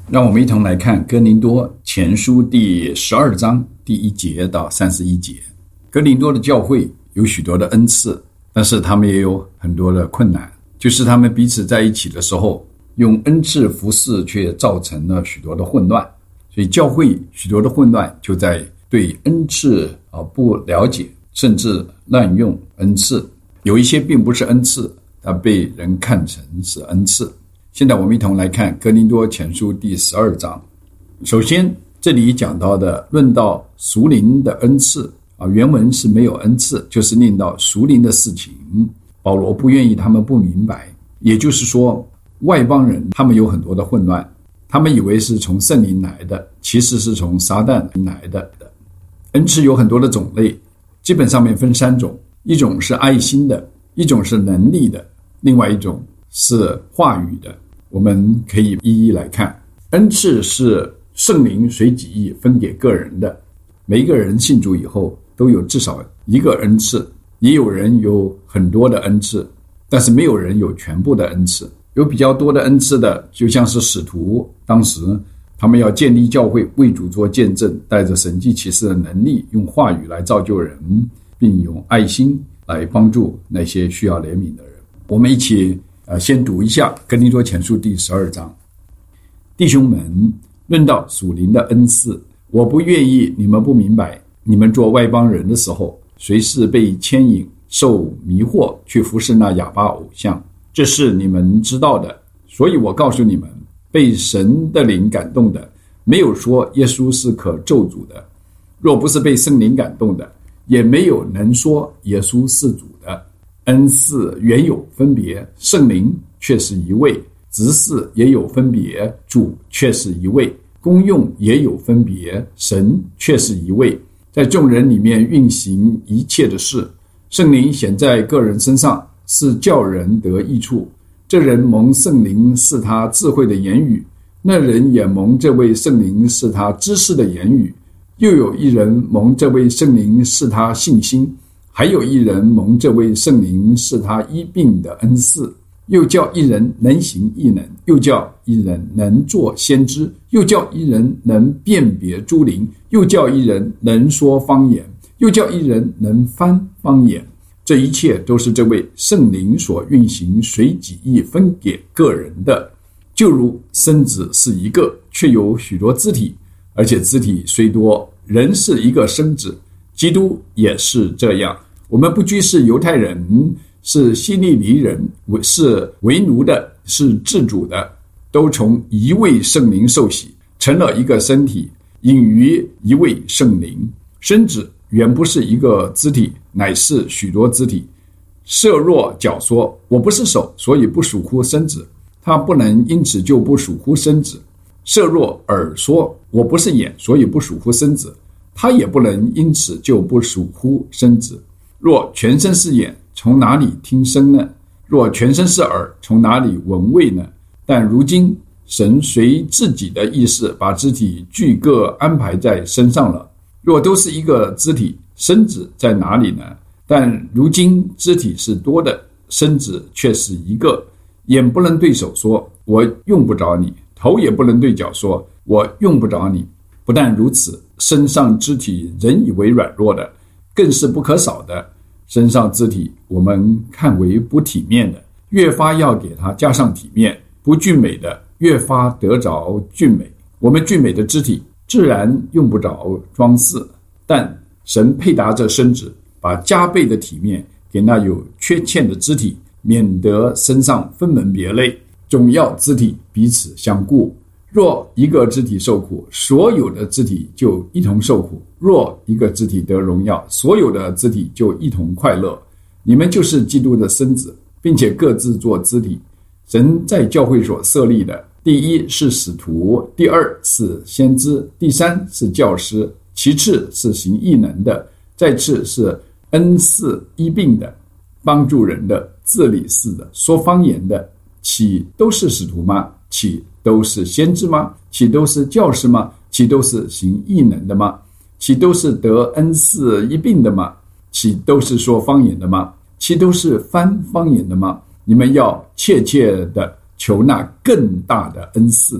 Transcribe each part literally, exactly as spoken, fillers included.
让我们一同来看哥林多前书第十二章第一节到三十一节。哥林多的教会有许多的恩赐，但是他们也有很多的困难，就是他们彼此在一起的时候，用恩赐服侍却造成了许多的混乱。所以教会许多的混乱就在对恩赐啊不了解，甚至滥用恩赐。有一些并不是恩赐，它被人看成是恩赐。现在我们一同来看哥林多前书第十二章。首先这里讲到的论到属灵的恩赐啊，原文是没有恩赐，就是念到属灵的事情。保罗不愿意他们不明白，也就是说外邦人他们有很多的混乱，他们以为是从圣灵来的，其实是从撒旦来的。恩赐有很多的种类，基本上面分三种，一种是爱心的，一种是能力的，另外一种是话语的。我们可以一一来看。恩赐是圣灵随己意分给个人的，每一个人信主以后都有至少一个恩赐，也有人有很多的恩赐，但是没有人有全部的恩赐。有比较多的恩赐的，就像是使徒，当时他们要建立教会，为主做见证，带着神迹奇事的能力，用话语来造就人，并用爱心来帮助那些需要怜悯的人。我们一起呃，先读一下哥林多前书第十二章。弟兄们，论到属灵的恩赐，我不愿意你们不明白，你们做外邦人的时候，谁是被牵引受迷惑去服侍那哑巴偶像，这是你们知道的。所以我告诉你们，被神的灵感动的，没有说耶稣是可咒诅的；若不是被圣灵感动的，也没有能说耶稣是主的。恩赐原有分别，圣灵却是一位；执事也有分别，主却是一位；功用也有分别，神却是一位。在众人里面运行一切的事，圣灵显在个人身上，是叫人得益处。这人蒙圣灵是他智慧的言语，那人也蒙这位圣灵是他知识的言语。又有一人蒙这位圣灵是他信心，还有一人蒙这位圣灵是他医病的恩赐。又叫一人能行异能，又叫一人能做先知，又叫一人能辨别诸灵，又叫一人能说方言，又叫一人能翻方言。这一切都是这位圣灵所运行随己意分给个人的。就如身子是一个，却有许多肢体，而且肢体虽多，人是一个身子，基督也是这样。我们不拘是犹太人，是希利尼人，是为奴的，是自主的，都从一位圣灵受洗，成了一个身体，隐于一位圣灵。身子原不是一个肢体，乃是许多肢体。设若脚说，我不是手，所以不属乎身子，他不能因此就不属乎身子。设若耳说，我不是眼，所以不属乎身子，他也不能因此就不属乎身子。若全身是眼，从哪里听声呢？若全身是耳，从哪里闻味呢？但如今神随自己的意思把肢体俱各安排在身上了。若都是一个肢体，身子在哪里呢？但如今肢体是多的，身子却是一个。眼不能对手说，我用不着你；头也不能对脚说，我用不着你。不但如此，身上肢体人以为软弱的，更是不可少的。身上肢体我们看为不体面的，越发要给它加上体面；不俊美的，越发得着俊美。我们俊美的肢体自然用不着装饰，但神配搭这身子，把加倍的体面给那有缺欠的肢体，免得身上分门别类，总要肢体彼此相顾。若一个肢体受苦，所有的肢体就一同受苦；若一个肢体得荣耀，所有的肢体就一同快乐。你们就是基督的身子，并且各自做肢体。神在教会所设立的，第一是使徒，第二是先知，第三是教师，其次是行异能的，再次是恩赐医病的，帮助人的，治理事的，说方言的。岂都是使徒吗？岂都是先知吗？岂都是教师吗？岂都是行异能的吗？岂都是得恩赐医病的吗？岂都是说方言的吗？岂都是翻方言的吗？你们要切切的求那更大的恩赐。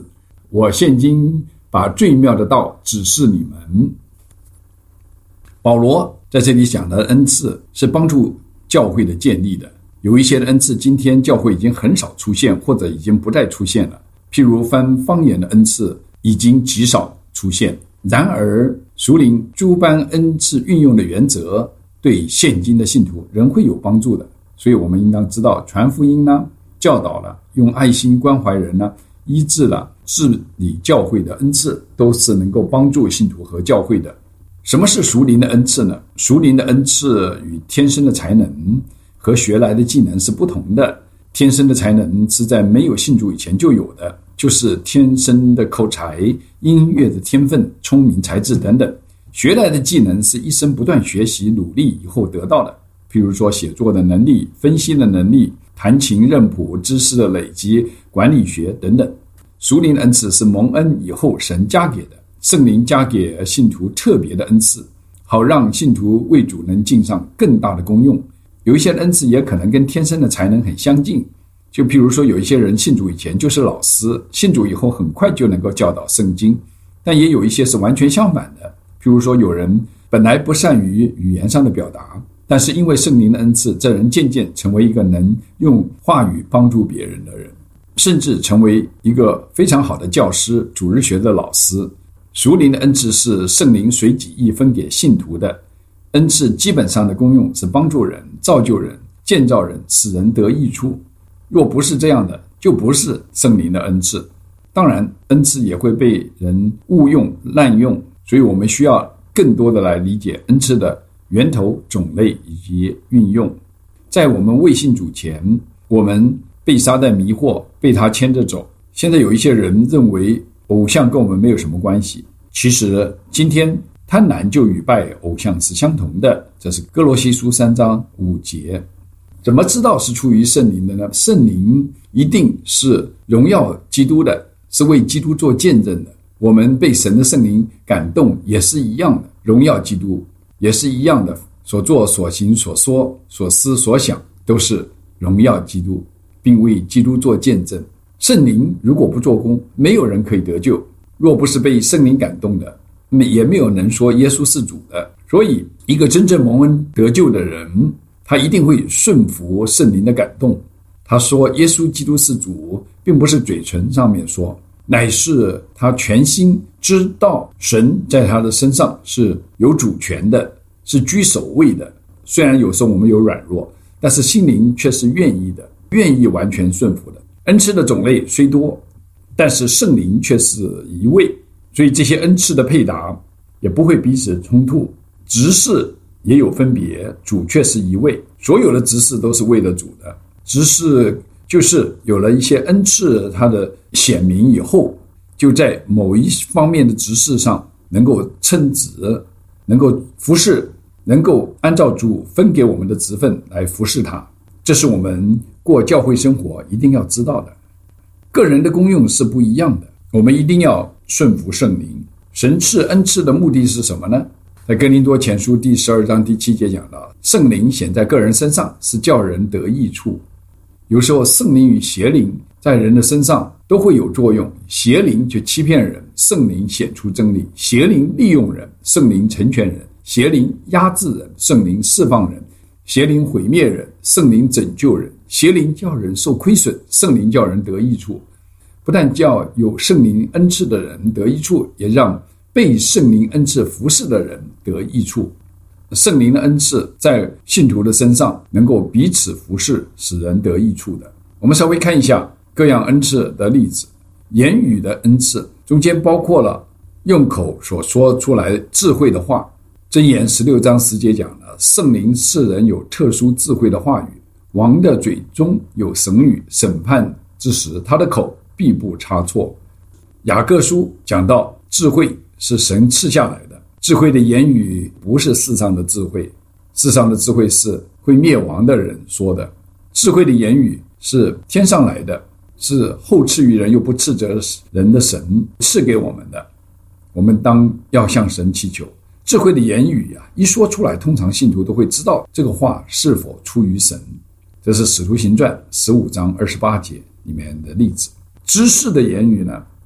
我现今把最妙的道指示你们。保罗在这里讲的恩赐是帮助教会的建立的，有一些的恩赐今天教会已经很少出现，或者已经不再出现了，譬如翻方言的恩赐已经极少出现。然而属灵诸般恩赐运用的原则对现今的信徒仍会有帮助的，所以我们应当知道传福音呢、教导了、用爱心关怀人呢、医治了、治理教会的恩赐都是能够帮助信徒和教会的。什么是属灵的恩赐呢？属灵的恩赐与天生的才能和学来的技能是不同的。天生的才能是在没有信主以前就有的，就是天生的口才、音乐的天分、聪明才智等等。学来的技能是一生不断学习努力以后得到的，譬如说写作的能力、分析的能力、弹琴认谱、知识的累积、管理学等等。属灵的恩赐是蒙恩以后神加给的，圣灵加给信徒特别的恩赐，好让信徒为主能尽上更大的功用。有一些恩赐也可能跟天生的才能很相近，就譬如说有一些人信主以前就是老师，信主以后很快就能够教导圣经，但也有一些是完全相反的，譬如说有人本来不善于语言上的表达，但是因为圣灵的恩赐，这人渐渐成为一个能用话语帮助别人的人，甚至成为一个非常好的教师、主日学的老师。属灵的恩赐是圣灵随己意分给信徒的，恩赐基本上的功用是帮助人、造就人、建造人，使人得益处。若不是这样的，就不是圣灵的恩赐。当然，恩赐也会被人误用、滥用，所以我们需要更多的来理解恩赐的源头、种类以及运用。在我们未信主前，我们被撒旦迷惑，被他牵着走。现在有一些人认为偶像跟我们没有什么关系，其实今天贪婪就与拜偶像是相同的，这是哥罗西书三章五节。怎么知道是出于圣灵的呢？圣灵一定是荣耀基督的，是为基督做见证的。我们被神的圣灵感动也是一样的，荣耀基督也是一样的，所做所行所说所思所想都是荣耀基督，并为基督做见证。圣灵如果不做工，没有人可以得救。若不是被圣灵感动的，也没有人说耶稣是主的。所以一个真正蒙恩得救的人，他一定会顺服圣灵的感动。他说耶稣基督是主，并不是嘴唇上面说，乃是他全心知道神在他的身上是有主权的，是居首位的。虽然有时候我们有软弱，但是心灵却是愿意的，愿意完全顺服的。恩赐的种类虽多，但是圣灵却是一位，所以这些恩赐的配搭也不会彼此冲突。执事也有分别，主却是一位，所有的执事都是为了主的。执事就是有了一些恩赐，它的显明以后，就在某一方面的执事上能够称职，能够服侍，能够按照主分给我们的职分来服侍他。这是我们过教会生活一定要知道的。个人的功用是不一样的，我们一定要顺服圣灵。神赐恩赐的目的是什么呢？在哥林多前书第十二章第七节讲到，圣灵显在个人身上，是叫人得益处。有时候圣灵与邪灵在人的身上都会有作用，邪灵就欺骗人，圣灵显出真理；邪灵利用人，圣灵成全人；邪灵压制人，圣灵释放人；邪灵毁灭人，圣灵拯救人；邪灵叫人受亏损，圣灵叫人得益处。不但叫有圣灵恩赐的人得益处，也让被圣灵恩赐服侍的人得益处。圣灵的恩赐在信徒的身上能够彼此服侍，使人得益处的。我们稍微看一下各样恩赐的例子。言语的恩赐中间包括了用口所说出来智慧的话。箴言十六章十节讲了，圣灵赐人有特殊智慧的话语，王的嘴中有神语，审判之时他的口必不差错。雅各书讲到智慧是神赐下来的，智慧的言语不是世上的智慧，世上的智慧是会灭亡的人说的，智慧的言语是天上来的，是后赐予人又不斥责人的神赐给我们的。我们当要向神祈求智慧的言语啊，一说出来，通常信徒都会知道这个话是否出于神。这是使徒行传十五章二十八节里面的例子。知识的言语呢，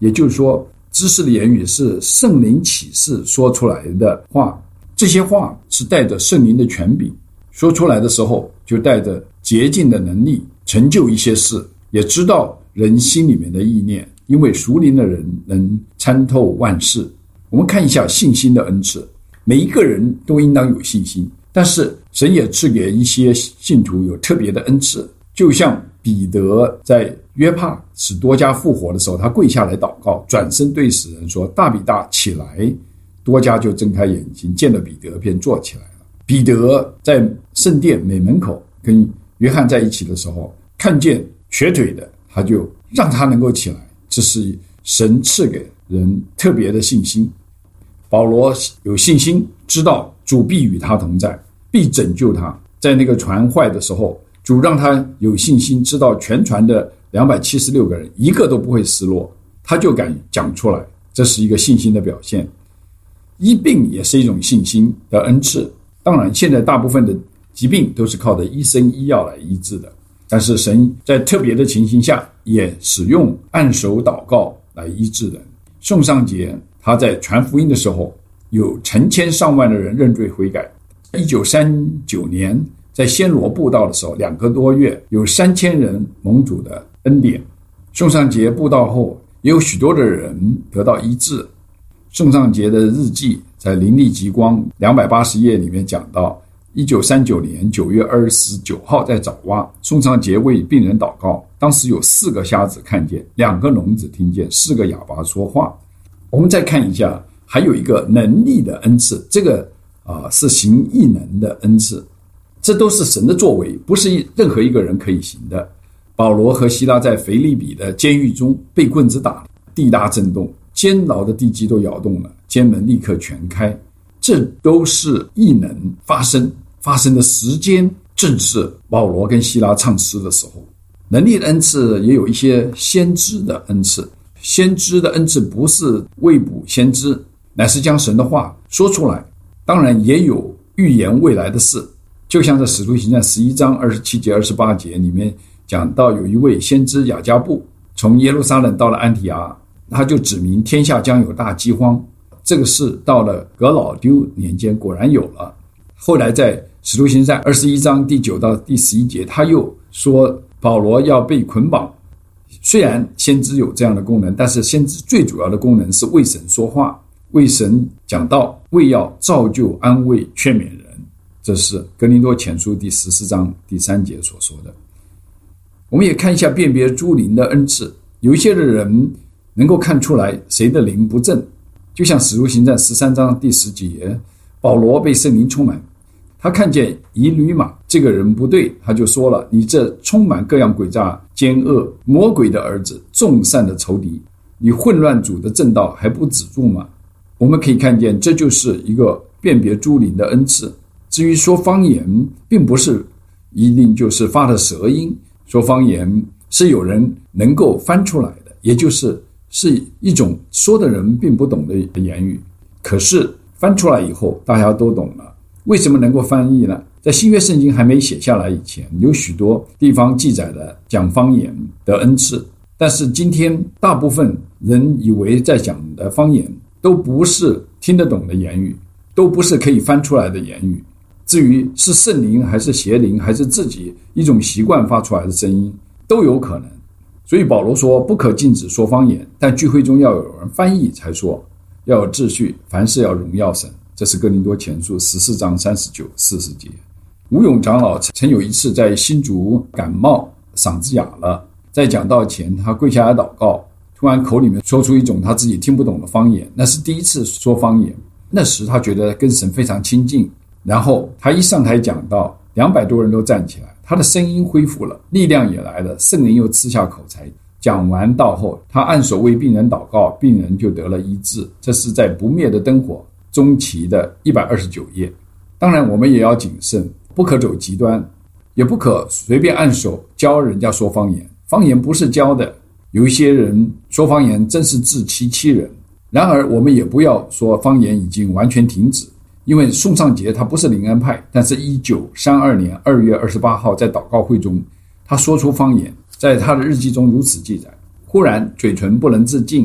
也就是说，知识的言语是圣灵启示说出来的话，这些话是带着圣灵的权柄，说出来的时候就带着洁净的能力，成就一些事，也知道人心里面的意念，因为属灵的人能参透万事。我们看一下信心的恩赐，每一个人都应当有信心，但是神也赐给一些信徒有特别的恩赐，就像彼得在约帕使多加复活的时候，他跪下来祷告，转身对死人说：大比大起来。多加就睁开眼睛，见了彼得便坐起来了。彼得在圣殿美门口跟约翰在一起的时候，看见瘸腿的，他就让他能够起来，这是神赐给人特别的信心。保罗有信心，知道主必与他同在，必拯救他。在那个船坏的时候，主让他有信心，知道全船的两百七十六个人一个都不会失落，他就敢讲出来，这是一个信心的表现。医病也是一种信心的恩赐，当然现在大部分的疾病都是靠着医生医药来医治的，但是神在特别的情形下也使用按手祷告来医治人。宋尚节他在传福音的时候，有成千上万的人认罪悔改。一九三九年在暹罗布道的时候，两个多月有三千人蒙主的恩典。宋尚节布道后，也有许多的人得到医治。宋尚节的日记在灵力极光两百八十页里面讲到，一九三九年九月二十九号在爪哇，宋尚节为病人祷告，当时有四个瞎子看见，两个聋子听见，四个哑巴说话。我们再看一下，还有一个能力的恩赐，这个啊、呃、是行异能的恩赐，这都是神的作为，不是任何一个人可以行的。保罗和希拉在腓立比的监狱中被棍子打，地大震动，监牢的地基都摇动了，监门立刻全开，这都是异能发生发生的时间，正是保罗跟希拉唱诗的时候。能力的恩赐也有一些先知的恩赐，先知的恩赐不是未卜先知，乃是将神的话说出来，当然也有预言未来的事，就像在使徒行传十一章二十七节二十八节里面讲到，有一位先知雅加布从耶路撒冷到了安提阿，他就指明天下将有大饥荒，这个事到了革老丢年间果然有了。后来在使徒行传二十一章第九到第十一节，他又说保罗要被捆绑。虽然先知有这样的功能，但是先知最主要的功能是为神说话，为神讲道，为要造就安慰劝勉人，这是哥林多前书第十四章第三节所说的。我们也看一下辨别诸灵的恩赐，有一些的人能够看出来谁的灵不正，就像使徒行传十三章第十节，保罗被圣灵充满，他看见以吕马这个人不对，他就说了，你这充满各样诡诈奸恶魔鬼的儿子，众善的仇敌，你混乱主的正道还不止住吗？我们可以看见这就是一个辨别诸灵的恩赐。至于说方言，并不是一定就是发的舌音，说方言是有人能够翻出来的，也就是是一种说的人并不懂的言语，可是翻出来以后大家都懂了。为什么能够翻译呢？在新约圣经还没写下来以前，有许多地方记载了讲方言的恩赐，但是今天大部分人以为在讲的方言都不是听得懂的言语，都不是可以翻出来的言语。至于是圣灵还是邪灵还是自己一种习惯发出来的声音，都有可能。所以保罗说不可禁止说方言，但聚会中要有人翻译才说，要有秩序，凡事要荣耀神，这是哥林多前书十四章三十九、四十节。吴勇长老曾有一次在新竹感冒，嗓子哑了，在讲道前他跪下来祷告，突然口里面说出一种他自己听不懂的方言，那是第一次说方言。那时他觉得跟神非常亲近，然后他一上台讲道，两百多人都站起来，他的声音恢复了，力量也来了，圣灵又赐下口才。讲完道后，他按手为病人祷告，病人就得了医治。这是在不灭的灯火中期的一百二十九页。当然我们也要谨慎，不可走极端，也不可随便按手教人家说方言，方言不是教的，有一些人说方言真是自欺欺人。然而我们也不要说方言已经完全停止，因为宋尚节他不是灵恩派，但是一九三二年二月二十八号在祷告会中他说出方言，在他的日记中如此记载，忽然嘴唇不能自禁，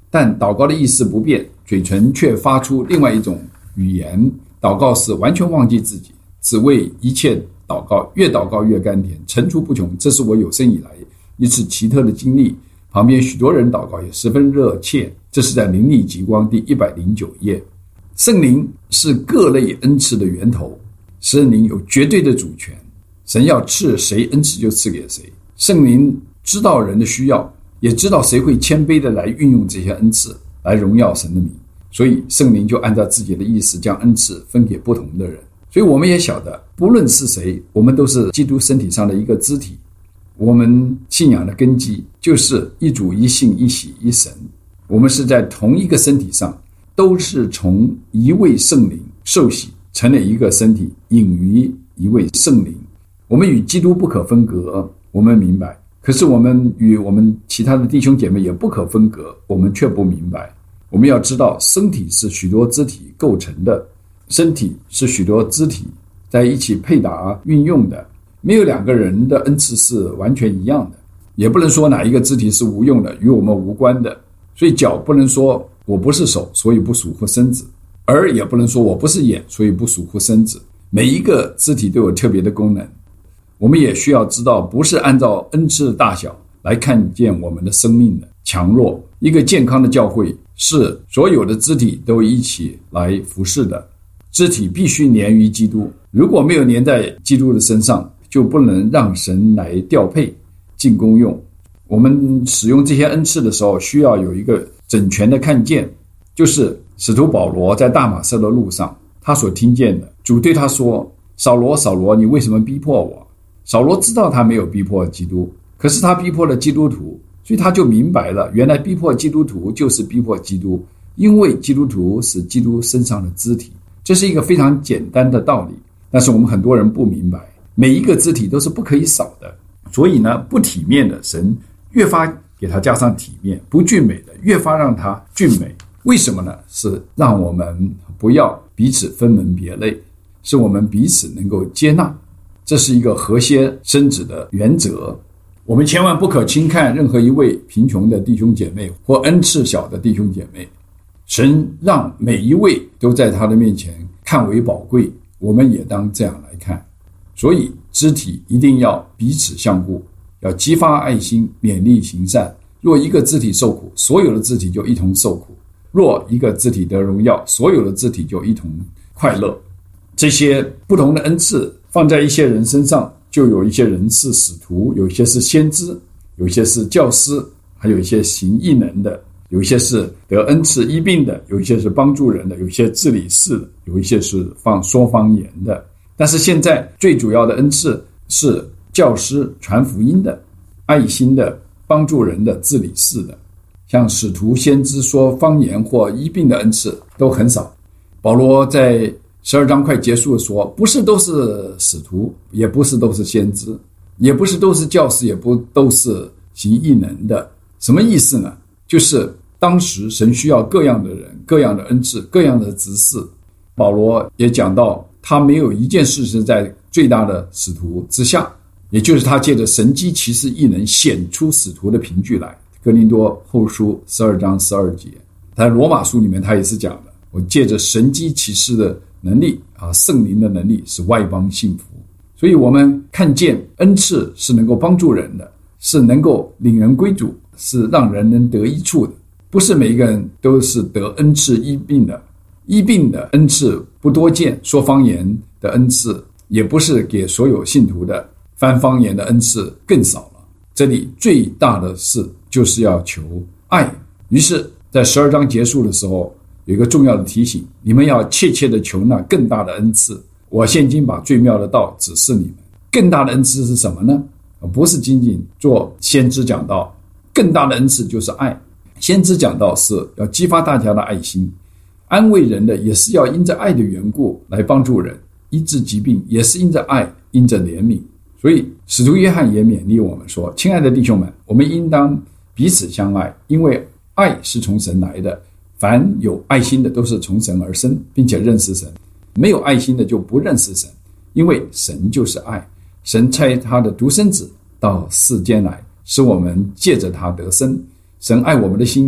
但祷告的意思不变，嘴唇却发出另外一种语言。祷告是完全忘记自己，只为一切祷告，越祷告越甘甜，层出不穷。这是我有生以来一次奇特的经历。旁边许多人祷告也十分热切，这是在灵力极光第一百零九页。圣灵是各类恩赐的源头，圣灵有绝对的主权，神要赐谁恩赐就赐给谁。圣灵知道人的需要，也知道谁会谦卑的来运用这些恩赐来荣耀神的名，所以圣灵就按照自己的意思将恩赐分给不同的人。所以我们也晓得，不论是谁，我们都是基督身体上的一个肢体。我们信仰的根基就是一主一信一洗一神，我们是在同一个身体上，都是从一位圣灵受洗成了一个身体，隐于一位圣灵。我们与基督不可分隔，我们明白，可是我们与我们其他的弟兄姐妹也不可分隔，我们却不明白。我们要知道，身体是许多肢体构成的，身体是许多肢体在一起配搭运用的，没有两个人的恩赐是完全一样的，也不能说哪一个肢体是无用的，与我们无关的。所以脚不能说我不是手，所以不属乎身子，耳也不能说我不是眼，所以不属乎身子。每一个肢体都有特别的功能。我们也需要知道，不是按照恩赐的大小来看见我们的生命的强弱。一个健康的教会是所有的肢体都一起来服侍的，肢体必须连于基督，如果没有连在基督的身上，就不能让神来调配进功用。我们使用这些恩赐的时候，需要有一个整全的看见，就是使徒保罗在大马色的路上他所听见的，主对他说，扫罗扫罗，你为什么逼迫我？扫罗知道他没有逼迫基督，可是他逼迫了基督徒，所以他就明白了，原来逼迫基督徒就是逼迫基督，因为基督徒是基督身上的肢体。这是一个非常简单的道理，但是我们很多人不明白，每一个肢体都是不可以少的。所以呢，不体面的神越发给他加上体面，不俊美的越发让他俊美。为什么呢？是让我们不要彼此分门别类，是我们彼此能够接纳，这是一个和谐生子的原则。我们千万不可轻看任何一位贫穷的弟兄姐妹或恩赐小的弟兄姐妹，神让每一位都在他的面前看为宝贵，我们也当这样来看。所以肢体一定要彼此相顾，要激发爱心，勉励行善。若一个肢体受苦，所有的肢体就一同受苦；若一个肢体得荣耀，所有的肢体就一同快乐。这些不同的恩赐放在一些人身上，就有一些人是使徒，有一些是先知，有一些是教师，还有一些行异能的，有一些是得恩赐医病的，有一些是帮助人的，有一些治理事的，有一些是放说方言的。但是现在最主要的恩赐是教师传福音的，爱心的，帮助人的，治理事的。像使徒先知说方言或医病的恩赐都很少。保罗在十二章快结束说，不是都是使徒，也不是都是先知，也不是都是教师，也不都是行异能的。什么意思呢？就是当时神需要各样的人，各样的恩赐，各样的职事。保罗也讲到，他没有一件事是在最大的使徒之下，也就是他借着神迹奇事异能显出使徒的凭据来。哥林多后书十二章十二节，在罗马书里面他也是讲的，我借着神迹奇事的能力啊，圣灵的能力使外邦信服。所以我们看见恩赐是能够帮助人的，是能够领人归主，是让人能得益处的。不是每一个人都是得恩赐医病的，医病的恩赐不多见，说方言的恩赐也不是给所有信徒的，翻方言的恩赐更少了。这里最大的事就是要求爱。于是在十二章结束的时候，有一个重要的提醒，你们要切切的求那更大的恩赐。我现今把最妙的道指示你们。更大的恩赐是什么呢？不是仅仅做先知讲道，更大的恩赐就是爱。先知讲道是要激发大家的爱心，安慰人的也是要因着爱的缘故来帮助人，医治疾病也是因着爱，因着怜悯。所以使徒约翰也勉励我们说，亲爱的弟兄们，我们应当彼此相爱，因为爱是从神来的，凡有爱心的都是从神而生，并且认识神。没有爱心的就不认识神，因为神就是爱。神差他的独生子到世间来，使我们借着他得生。神爱我们的心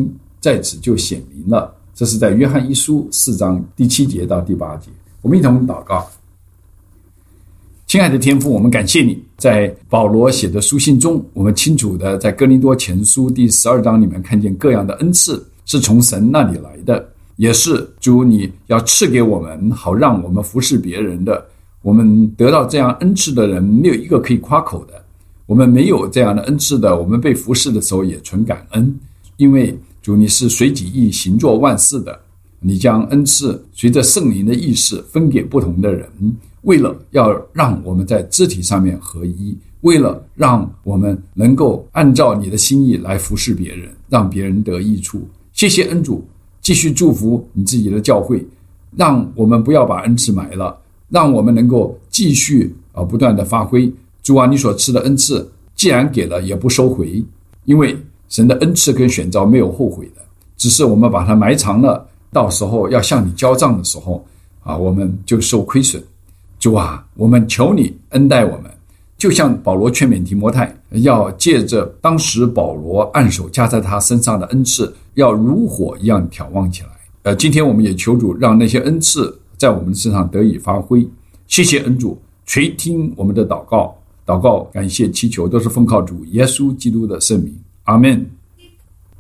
在此就显明了。这是在约翰一书四章第七节到第八节。我们一同祷告。亲爱的天父，我们感谢你，在保罗写的书信中，我们清楚的在哥林多前书第十二章里面看见各样的恩赐是从神那里来的，也是主你要赐给我们，好让我们服侍别人的。我们得到这样恩赐的人没有一个可以夸口的，我们没有这样的恩赐的，我们被服侍的时候也存感恩，因为主你是随己意行作万事的，你将恩赐随着圣灵的意识分给不同的人，为了要让我们在肢体上面合一，为了让我们能够按照你的心意来服侍别人，让别人得益处。谢谢恩主，继续祝福你自己的教会，让我们不要把恩赐埋了，让我们能够继续啊不断的发挥。主啊，你所赐的恩赐既然给了也不收回，因为神的恩赐跟选召没有后悔的，只是我们把它埋藏了，到时候要向你交账的时候啊，我们就受亏损。主啊，我们求你恩待我们，就像保罗劝勉提摩太，要借着当时保罗按手加在他身上的恩赐，要如火一样挑旺起来。呃，今天我们也求主让那些恩赐在我们身上得以发挥。谢谢恩主垂听我们的祷告，祷告感谢祈求都是奉靠主耶稣基督的圣名，阿们。